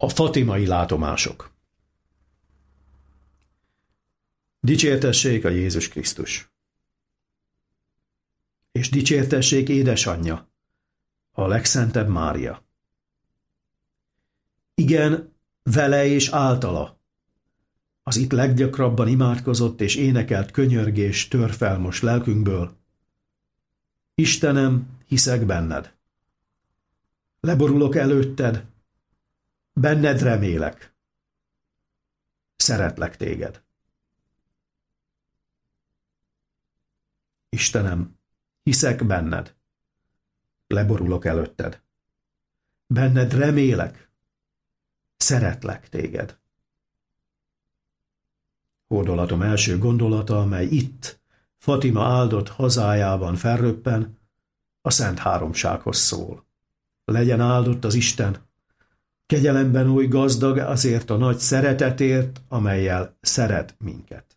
A fatimai látomások. Dicsértessék a Jézus Krisztus. És dicsértessék édesanyja, a legszentebb Mária. Igen, vele és általa, az itt leggyakrabban imádkozott és énekelt könyörgés tör fel most lelkünkből. Istenem, hiszek benned. Leborulok előtted, benned remélek. Szeretlek téged. Istenem, hiszek benned. Leborulok előtted. Benned remélek. Szeretlek téged. Hódolatom első gondolata, amely itt, Fatima áldott hazájában felröppen, a Szent Háromsághoz szól. Legyen áldott az Isten, kegyelemben oly gazdag azért a nagy szeretetért, amellyel szeret minket.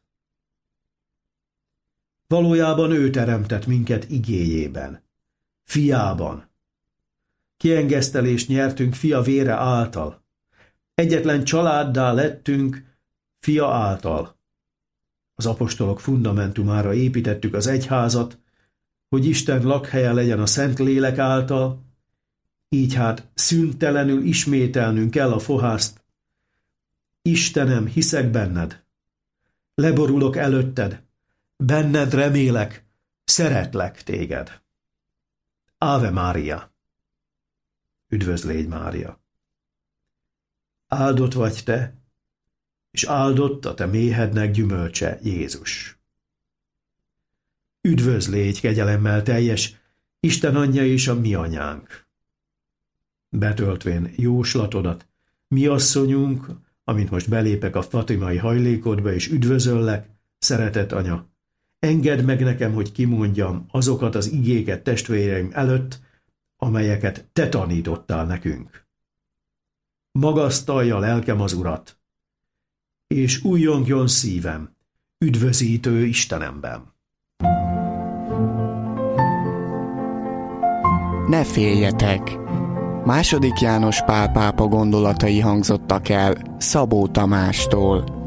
Valójában ő teremtett minket igéjében, fiában. Kiengesztelést nyertünk fia vére által. Egyetlen családdá lettünk fia által. Az apostolok fundamentumára építettük az egyházat, hogy Isten lakhelye legyen a Szentlélek által, így hát szüntelenül ismételnünk kell a fohászt. Istenem, hiszek benned. Leborulok előtted. Benned remélek. Szeretlek téged. Ave Mária. Üdvözlégy, Mária. Áldott vagy te, és áldott a te méhednek gyümölcse, Jézus. Üdvözlégy, kegyelemmel teljes, Isten anyja és a mi anyánk. Betöltvén jóslatodat, mi asszonyunk, amint most belépek a fatimai hajlékodba és üdvözöllek, szeretett anya, engedd meg nekem, hogy kimondjam azokat az igéket testvéreim előtt, amelyeket te tanítottál nekünk. Magasztalja lelkem az Urat, és újjongjon szívem üdvözítő Istenemben. Ne féljetek! II. János Pál pápa gondolatai hangzottak el Szabó Tamástól.